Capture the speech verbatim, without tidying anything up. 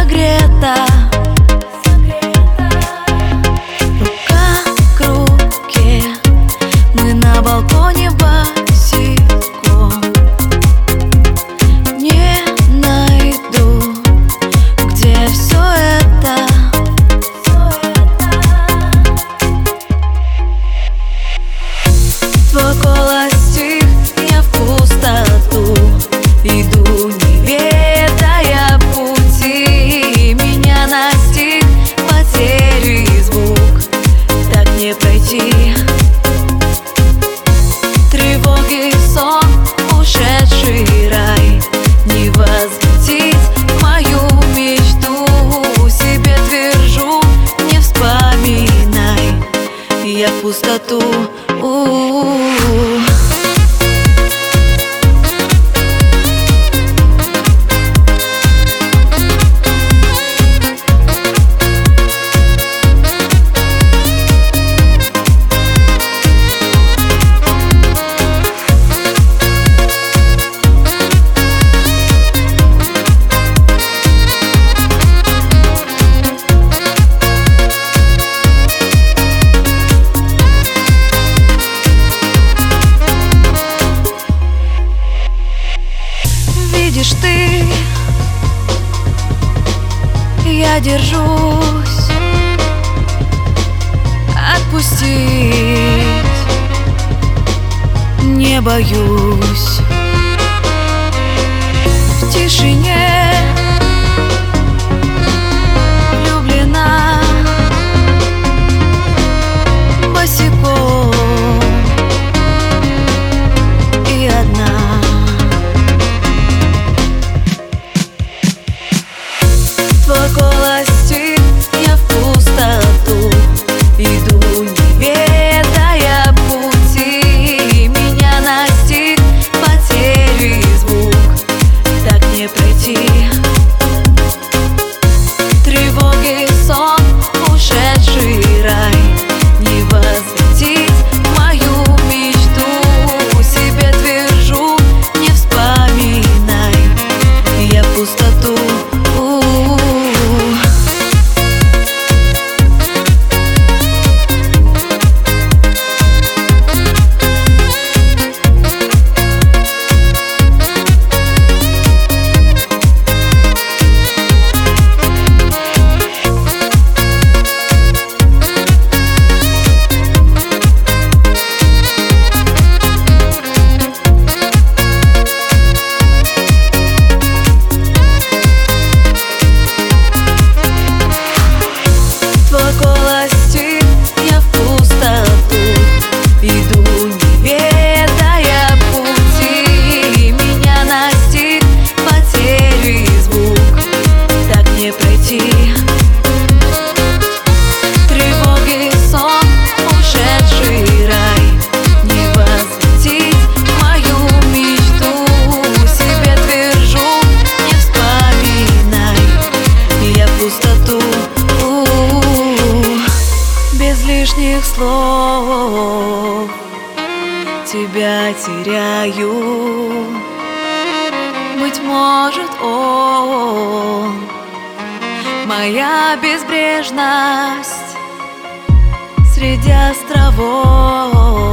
согрета, рука к руке, мы на балконе босиком. Не найду, где все это. Твой голос стих, я в пустоту иду, не ведая пути. Меня настиг потери звук, так не пройти. Тревоги, сон, ушедший рай, не возвратить мою мечту. Себе твержу, не вспоминай, я в пустоту. У-у-у. Видишь ты, я держусь, отпустить не боюсь. В тишине влюблена, босиком и одна. Твой голос стих, я в пустоту иду, не ведая пути. Меня настиг потери звук, так не пройти. Тревоги, сон, ушедший рай, не возвратить мою мечту. Себе твержу, не вспоминай, я в пустоту. Я в пустоту иду, не ведая пути. Меня настиг потери звук, так не пройти. Тревоги, сон, ушедший рай, не возвратить мою мечту. Себе твержу, не вспоминай, я в пустоту. Без лишних слов тебя теряю. Быть может, он моя безбрежность среди островов.